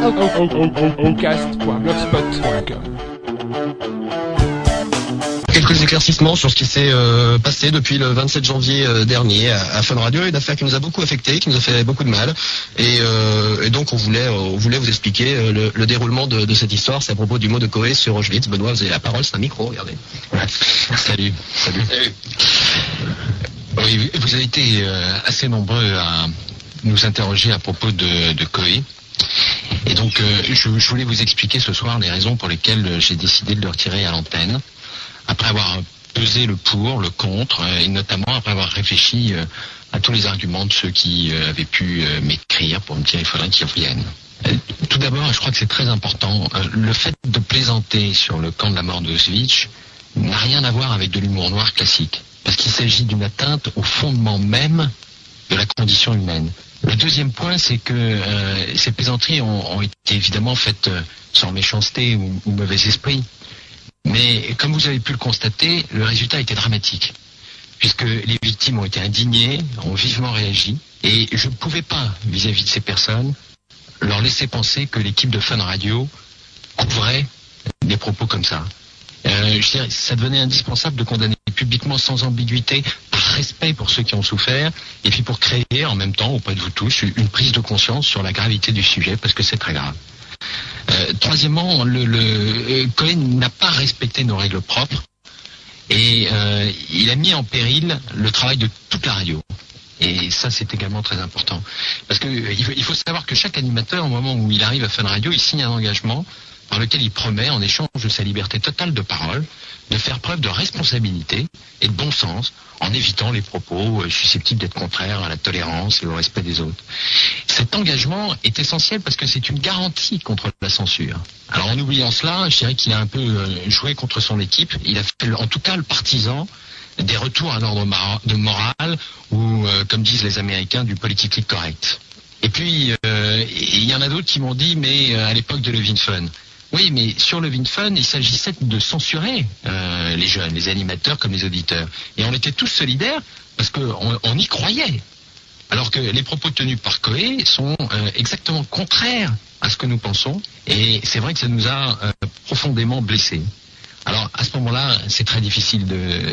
Ocast.blogspot.com. Quelques éclaircissements sur ce qui s'est passé depuis le 27 janvier dernier à Fun Radio, une affaire qui nous a beaucoup affecté, qui nous a fait beaucoup de mal, et donc on voulait vous expliquer le déroulement de cette histoire. C'est à propos du mot de Coé sur Auschwitz. Benoît, vous avez la parole, c'est un micro, regardez. Salut. Oui, vous avez été assez nombreux à nous interroger à propos de Coé. Et donc, je voulais vous expliquer ce soir les raisons pour lesquelles j'ai décidé de le retirer à l'antenne, après avoir pesé le pour, le contre, et notamment après avoir réfléchi à tous les arguments de ceux qui avaient pu m'écrire pour me dire il faudrait qu'ils reviennent. Tout d'abord, je crois que c'est très important, le fait de plaisanter sur le camp de la mort d'Auschwitz n'a rien à voir avec de l'humour noir classique, parce qu'il s'agit d'une atteinte au fondement même de la condition humaine. Le deuxième point, c'est que ces plaisanteries ont été évidemment faites sans méchanceté ou mauvais esprit. Mais comme vous avez pu le constater, le résultat a été dramatique, puisque les victimes ont été indignées, ont vivement réagi, et je ne pouvais pas, vis-à-vis de ces personnes, leur laisser penser que l'équipe de Fun Radio couvrait des propos comme ça. Je dirais, ça devenait indispensable de condamner publiquement sans ambiguïté, par respect pour ceux qui ont souffert, et puis pour créer en même temps, auprès de vous tous, une prise de conscience sur la gravité du sujet, parce que c'est très grave. Troisièmement, Cohen n'a pas respecté nos règles propres, et il a mis en péril le travail de toute la radio. Et ça, c'est également très important. Parce que il faut savoir que chaque animateur, au moment où il arrive à Fun Radio, il signe un engagement par lequel il promet, en échange de sa liberté totale de parole, de faire preuve de responsabilité et de bon sens, en évitant les propos susceptibles d'être contraires à la tolérance et au respect des autres. Cet engagement est essentiel parce que c'est une garantie contre la censure. Alors en oubliant cela, je dirais qu'il a un peu joué contre son équipe. Il a fait en tout cas le partisan des retours à l'ordre de morale ou, comme disent les Américains, du politically correct. Et puis, il y en a d'autres qui m'ont dit, mais à l'époque de Levin Fun. Oui, mais sur Levin Fun, il s'agissait de censurer les jeunes, les animateurs comme les auditeurs. Et on était tous solidaires parce qu'on y croyait. Alors que les propos tenus par Coé sont exactement contraires à ce que nous pensons. Et c'est vrai que ça nous a profondément blessés. Alors, à ce moment-là, c'est très difficile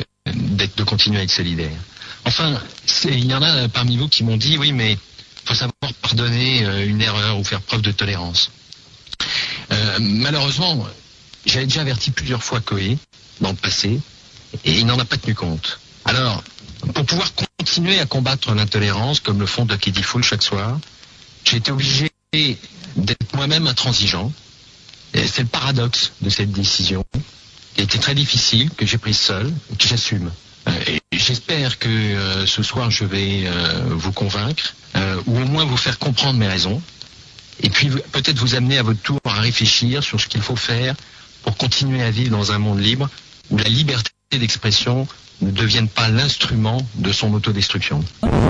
de continuer à être solidaire. Enfin, il y en a parmi vous qui m'ont dit, oui, mais il faut savoir pardonner une erreur ou faire preuve de tolérance. Malheureusement, j'avais déjà averti plusieurs fois Coé dans le passé, et il n'en a pas tenu compte. Alors, pour pouvoir continuer à combattre l'intolérance, comme le font Duck et Diffoul chaque soir, j'ai été obligé d'être moi-même intransigeant. Et c'est le paradoxe de cette décision, qui a été très difficile, que j'ai prise seule, que j'assume. Et j'espère que ce soir je vais vous convaincre, ou au moins vous faire comprendre mes raisons. Et puis peut-être vous amener à votre tour à réfléchir sur ce qu'il faut faire pour continuer à vivre dans un monde libre où la liberté d'expression ne devienne pas l'instrument de son autodestruction.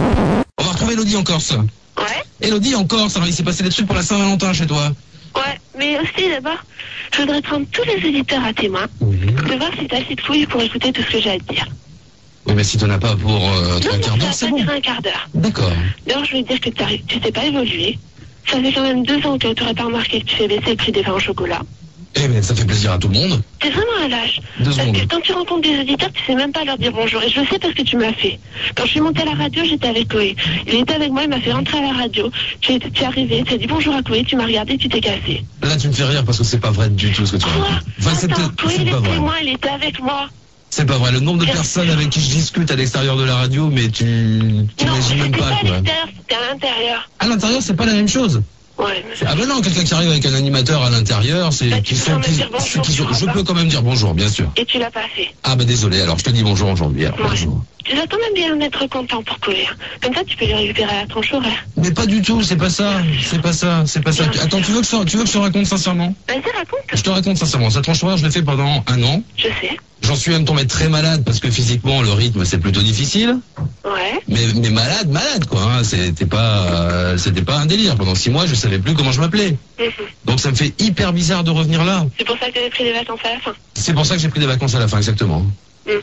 On va retrouver Elodie en Corse. Ouais. Elodie en Corse, alors il s'est passé des trucs pour la Saint-Valentin chez toi. Ouais, mais aussi d'abord, je voudrais prendre tous les auditeurs à témoin, de voir si t'as assez de fouilles pour écouter tout ce que j'ai à te dire. Oui, mais si t'en as pas pour 3 quarts d'heure, c'est bon. Un quart d'heure. D'accord. D'ailleurs, je veux dire que tu t'es pas évolué. Ça fait quand même 2 ans que tu n'aurais pas remarqué que tu fais baisser le prix des vins au chocolat. Eh mais ça fait plaisir à tout le monde. T'es vraiment un lâche. 2 Parce secondes. que quand tu rencontres des auditeurs, tu sais même pas leur dire bonjour. Et je le sais parce que tu m'as fait. Quand je suis montée à la radio, j'étais avec Coé. Il était avec moi, il m'a fait rentrer à la radio. Tu es arrivé, tu as dit bonjour à Coé, tu m'as regardé, tu t'es cassé. Là, tu me fais rire parce que c'est pas vrai du tout ce que tu Quoi? racontes. Enfin, Attends, Coé, c'est il pas était vrai. avec moi, il était avec moi. C'est pas vrai. Le nombre de personnes avec qui je discute à l'extérieur de la radio, mais tu Non, t'imagines même c'était pas, pas à quoi. l'extérieur, c'était à l'intérieur. À l'intérieur, c'est pas la même chose. Ouais. Ah ben non, quelqu'un qui arrive avec un animateur à l'intérieur, c'est Bah, tu peux quand même dire bonjour, je peux quand même dire bonjour, bien sûr. Et tu l'as pas fait. Ah ben désolé, alors je te dis bonjour aujourd'hui. Alors, Ouais. bonjour. Tu dois quand même bien être content pour Coé. Comme ça, tu peux lui récupérer la tronche horaire. Mais pas du tout, c'est pas ça, c'est pas ça, c'est pas ça. Attends, tu veux que je te raconte sincèrement? Vas-y, raconte. Je te raconte sincèrement. Cette tranche horaire, je l'ai fait pendant 1 an. Je sais. J'en suis même tombé très malade parce que physiquement, le rythme, c'est plutôt difficile. Ouais. Mais malade, quoi. Hein. C'était pas un délire. Pendant 6 mois, je savais plus comment je m'appelais. Donc ça me fait hyper bizarre de revenir là. C'est pour ça que tu avais pris des vacances à la fin. C'est pour ça que j'ai pris des vacances à la fin, exactement.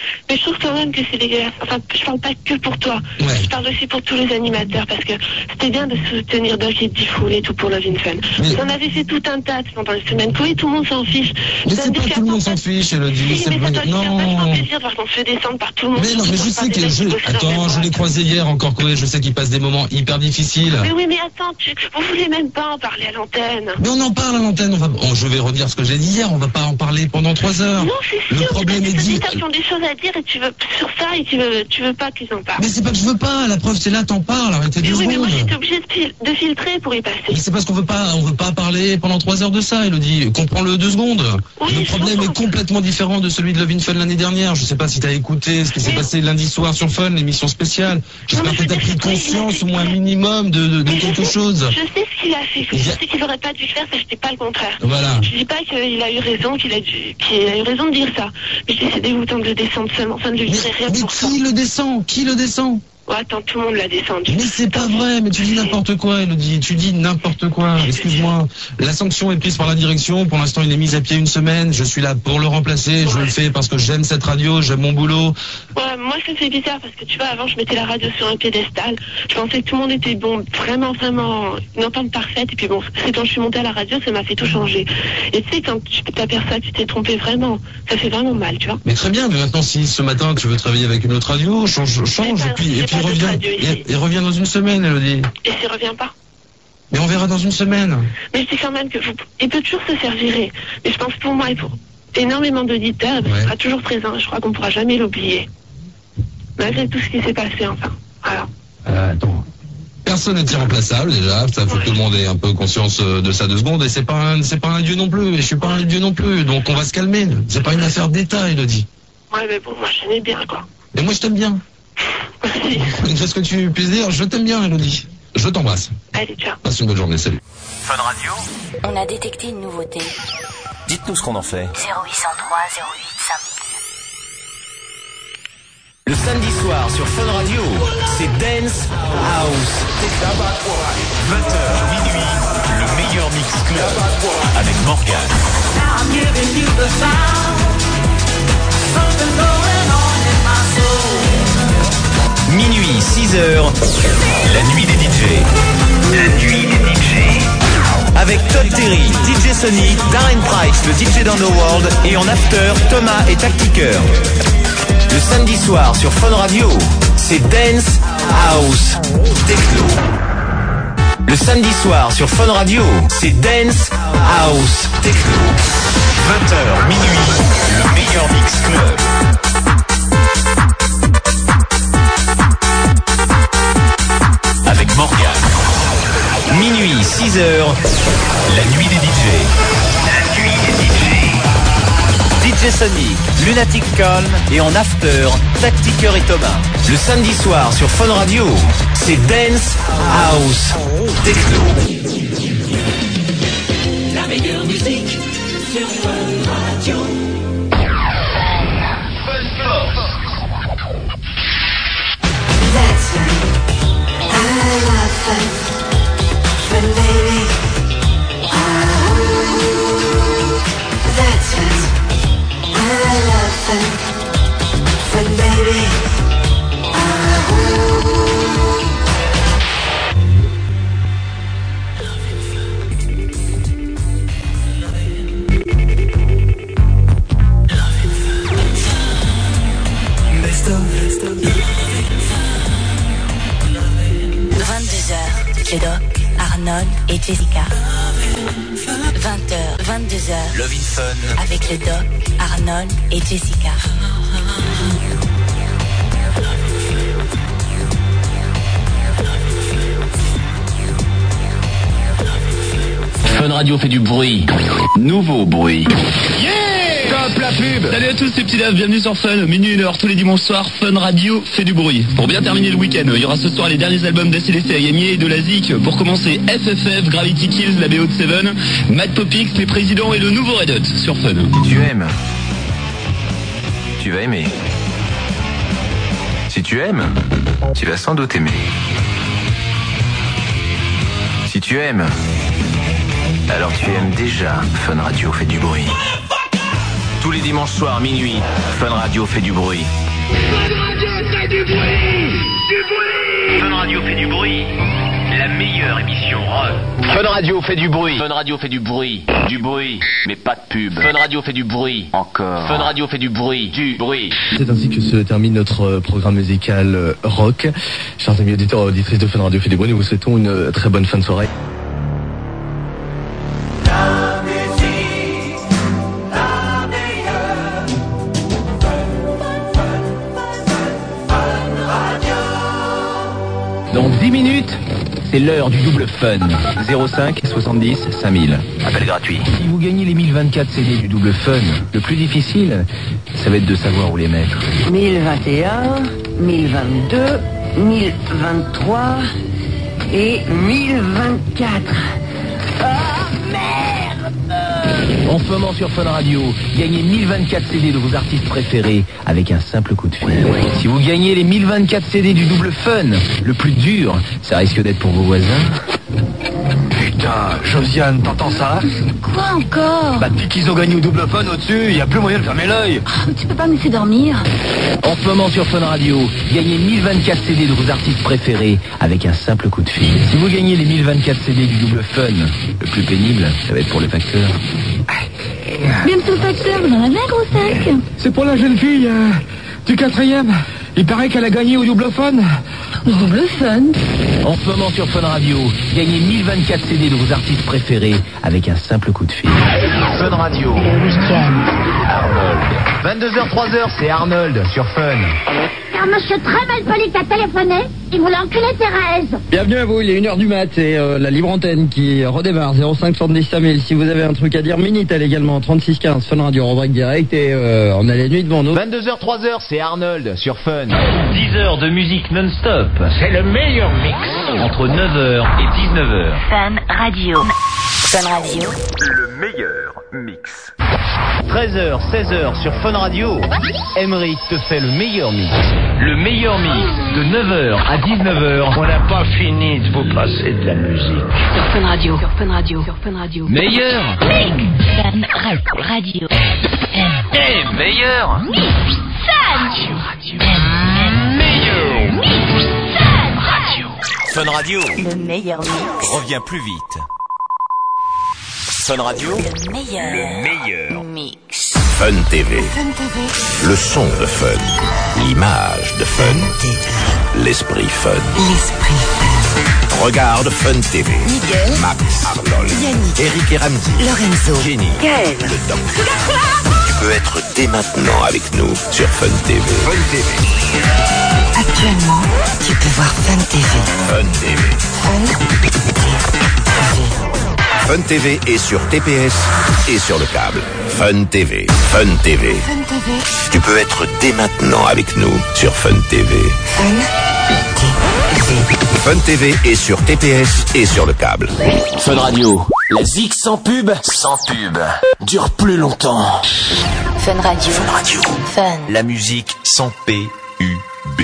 Mais je trouve quand même que c'est dégueulasse. Enfin, je parle pas que pour toi. Ouais. Je parle aussi pour tous les animateurs parce que c'était bien de soutenir Doc et Diffoul et tout pour Love in Fun. Mais- On avait fait tout un tas pendant les semaines. Chloé, tout le monde s'en fiche. Mais Ça c'est me pas fait tout le monde faire s'en fiche, Elodie. Si, C'est mais pas... ça doit lui faire vachement Non. plaisir de voir qu'on se fait descendre par tout le monde. Mais non, mais je Surtout sais par des mecs qui bossent dans Attends, la je l'ai boîte. croisé hier encore, Chloé, je sais qu'il passe des moments hyper difficiles. Mais oui, mais attends, vous voulez même pas en parler à l'antenne. Mais on en parle à l'antenne, je vais redire ce que j'ai dit hier, on va pas en parler pendant 3 heures. Non, c'est Le sûr, problème mais est t'as dit. des auditeurs qui ont des choses à dire et tu veux sur ça et tu veux pas qu'ils en parlent. Mais c'est pas que je veux pas, la preuve c'est là, t'en parles, arrêtez 2 Mais oui, mais secondes. moi j'étais obligée de filtrer pour y passer. Mais c'est parce qu'on veut pas parler pendant 3 heures de ça, Elodie. Comprends-le 2 secondes. Oui, Le je problème est comprends. complètement différent de celui de Love in Fun l'année dernière. Je sais pas si t'as écouté ce qui s'est Mais- passé lundi soir sur Fun, l'émission spéciale. J'espère mais que je t'as veux pris dire, conscience oui, au moins un minimum de Mais quelque je sais- chose. Je sais ce qu'il a fait. Je Il y a- sais qu'il aurait pas dû le faire, ça je dis pas le contraire. Voilà. Je dis pas qu'il a eu raison, qu'il a eu raison de dire ça. Mais je dis c'est dégoûtant de le descendre seulement, enfin de lui Mais, dire rien mais pour ça. qui le descend? Qui le descend? Ouais, attends, tout le monde l'a descendu. Mais c'est pas vrai, mais tu dis n'importe quoi, Elodie, tu dis n'importe quoi, excuse-moi. La sanction est prise par la direction, pour l'instant il est mis à pied 1 semaine, je suis là pour le remplacer, je le fais parce que j'aime cette radio, j'aime mon boulot. Ouais, moi ça me fait bizarre parce que tu vois, avant je mettais la radio sur un piédestal, je pensais que tout le monde était bon, vraiment une entente parfaite, et puis bon, c'est quand je suis montée à la radio, ça m'a fait tout changer. Et tu sais, quand tu t'aperçois que tu t'es trompé vraiment, ça fait vraiment mal, tu vois. Mais très bien, mais maintenant si ce matin tu veux travailler avec une autre radio, change, et puis pas d'autre reviens, radio ici. et reviens dans 1 semaine, Elodie. Et s'il revient pas. Mais on verra dans 1 semaine. Mais je dis quand même que il peut toujours se faire virer. Mais je pense pour moi et pour énormément d'auditeurs, il sera toujours présent. Je crois qu'on pourra jamais l'oublier. Malgré tout ce qui s'est passé, enfin. Voilà. Attends. Personne n'est irremplaçable déjà, ça faut que tout le monde ait un peu conscience de ça 2 secondes, et c'est pas un dieu non plus, et je suis pas un dieu non plus, donc on va se calmer. C'est pas une affaire d'État, Elodie. Ouais, mais bon, moi je l'aimais bien, quoi. Et moi je t'aime bien. Merci. Qu'est-ce que tu puisses dire, je t'aime bien, Elodie. Je t'embrasse. Allez, ciao. Passe une bonne journée, salut. Fun Radio. On a détecté une nouveauté. Dites-nous ce qu'on en fait. 0803 08 5000. Le samedi soir sur Fun Radio, c'est Dance House. 20h, minuit, le meilleur mix club avec Morgan. Minuit, 6h, la nuit des DJ. La nuit des DJ. Avec Todd Terry, DJ Sonic, Darren Price, le DJ d'Underworld, et en after, Thomas et Tactiker. Le samedi soir sur Fun Radio, c'est Dance House Techno. Le samedi soir sur Fun Radio, c'est Dance House Techno. 20h, minuit, le meilleur mix club. Avec Morgan. Minuit, 6h, la nuit des DJ. La nuit des DJ. DJ Sonic, Lunatic Calm et en after, Tactiker et Thomas. Le samedi soir sur Fun Radio, c'est Dance House Techno. La meilleure musique sur Fun Radio. That's right. I love fun. Fun, baby. Oh, that's right. I love fun. Fun, baby. Best of. 22h, le Doc, Arnold et Jessica. 20h, 22h, Love in Fun. avec le Doc, Arnold et Jessica. Fun Radio fait du bruit. Nouveau bruit. Top la pub. Salut à tous les petits daves, bienvenue sur Fun, minuit 1h tous les dimanches soirs, Fun Radio fait du bruit. Pour bien terminer le week-end, il y aura ce soir les derniers albums d'ACDC à gagner et de la Zik. Pour commencer, FFF, Gravity Kills, la BO de Seven, Mad Popix, les présidents et le nouveau Red Hot sur Fun. Si tu aimes, tu vas aimer. Si tu aimes, tu vas sans doute aimer. Si tu aimes, alors tu aimes déjà Fun Radio fait du bruit. Tous les dimanches soirs, minuit, Fun Radio fait du bruit. Fun Radio fait du bruit. Du bruit. Fun Radio fait du bruit. La meilleure émission rock. Fun Radio fait du bruit. Fun Radio fait du bruit. Du bruit, mais pas de pub. Fun Radio fait du bruit. Encore. Fun Radio fait du bruit. Du bruit. C'est ainsi que se termine notre programme musical rock. Chers amis auditeurs et auditrices de Fun Radio fait du bruit, nous vous souhaitons une très bonne fin de soirée. Dans 10 minutes, c'est l'heure du double fun. 05 70 5000. Appel gratuit. Si vous gagnez les 1024 CD du double fun, le plus difficile, ça va être de savoir où les mettre. 1021, 1022, 1023 et 1024. Ah, merde! En ce moment sur Fun Radio, gagnez 1024 CD de vos artistes préférés avec un simple coup de fil. Si vous gagnez les 1024 CD du double fun, le plus dur, ça risque d'être pour vos voisins. Putain, Josiane, t'entends ça? Quoi encore? Bah depuis qu'ils ont gagné au double fun au-dessus, y a plus moyen de fermer l'œil. Oh, tu peux pas me laisser dormir? En ce moment sur Fun Radio, gagnez 1024 CD de vos artistes préférés avec un simple coup de fil. Si vous gagnez les 1024 CD du double fun, le plus pénible, ça va être pour le facteur. Même son facteur, vous en avez un gros sac? C'est pour la jeune fille du 4e. Il paraît qu'elle a gagné au double fun. Au double fun? En ce moment sur Fun Radio, gagnez 1024 CD de vos artistes préférés avec un simple coup de fil. Fun Radio. Le week-end. Arnold. 22h, 3h, c'est Arnold sur Fun. C'est un monsieur très mal poli qui a téléphoné. Il voulait enculer Thérèse. Bienvenue à vous, il est 1h du mat et la libre antenne qui redémarre. 05 70 5000. Si vous avez un truc à dire, Minitel également. 36 15 Fun Radio, rubrique direct et on a les nuits devant nous. 22h, 3h, c'est Arnold sur Fun. 10 heures de musique non-stop. C'est le meilleur mix. Entre 9h et 19h. Fun Radio. Fun Radio. Le meilleur mix. 13h, 16h sur Fun Radio. Emeric te fait le meilleur mix. Le meilleur mix de 9h à 19h. On n'a pas fini de vous passer de la musique. Sur Fun Radio. Sur Fun Radio. Sur Fun Radio. Meilleur mix. Fun Radio. Et meilleur mix. Fun Radio. Meilleur mix. Fun Radio. Fun Radio. Le meilleur mix. Reviens plus vite. Fun Radio. Le meilleur mix. Fun TV. Fun TV. Le son de Fun. L'image de Fun. L'esprit Fun. L'esprit Fun. Regarde Fun TV. Miguel. Max. Arnold. Yannick. Eric et Ramsey. Lorenzo. Jenny. Gaël. Le Doc. Tu peux être dès maintenant avec nous sur Fun TV. Fun TV. Actuellement, tu peux voir Fun TV. Fun TV. Fun TV est sur TPS et sur le câble. Fun TV. Fun TV. Fun TV. Tu peux être dès maintenant avec nous sur Fun TV. Fun TV est sur TPS et sur le câble. Fun Radio. La zik sans pub. Sans pub. Dure plus longtemps. Fun Radio. Fun Radio. Fun. La musique sans P-U-B.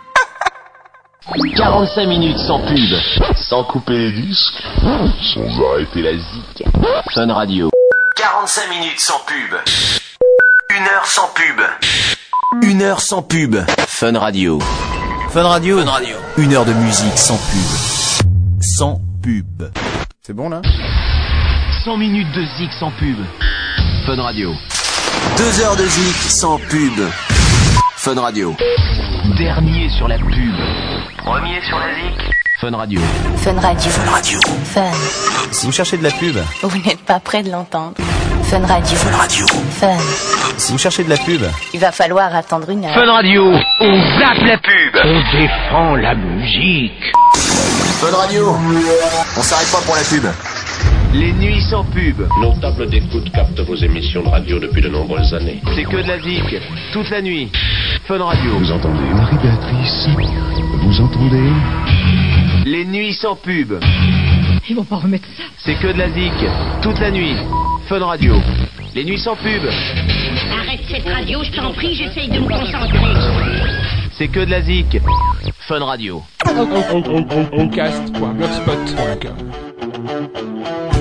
45 minutes sans pub. Sans couper les disques. Sans arrêter la zik. Fun Radio. 45 minutes sans pub. 1 heure sans pub. 1 heure sans pub. Fun Radio. Fun Radio. Fun Radio. 1 heure de musique sans pub. Sans pub. C'est bon là? 100 minutes de zik sans pub. Fun Radio. 2 heures de zik sans pub. Fun Radio. Dernier sur la pub. Premier sur la zik. Fun Radio. Fun Radio. Fun Radio. Fun. Si vous cherchez de la pub. Vous n'êtes pas près de l'entendre. Fun Radio. Fun Radio. Fun. Si vous cherchez de la pub. Il va falloir attendre 1 heure. Fun Radio. On zappe la pub. On défend la musique. Fun Radio. On s'arrête pas pour la pub. Les nuits sans pub. Nos tables d'écoute captent vos émissions de radio depuis de nombreuses années. C'est que de la zik. Toute la nuit. Fun Radio. Vous entendez, Marie-Béatrice? Vous entendez? Les nuits sans pub. Ils vont pas remettre ça. C'est que de la zik. Toute la nuit. Fun Radio. Les nuits sans pub. Arrête cette radio, je t'en prie, j'essaye de me concentrer. C'est que de la zik. Fun Radio. Cast.blogspot.com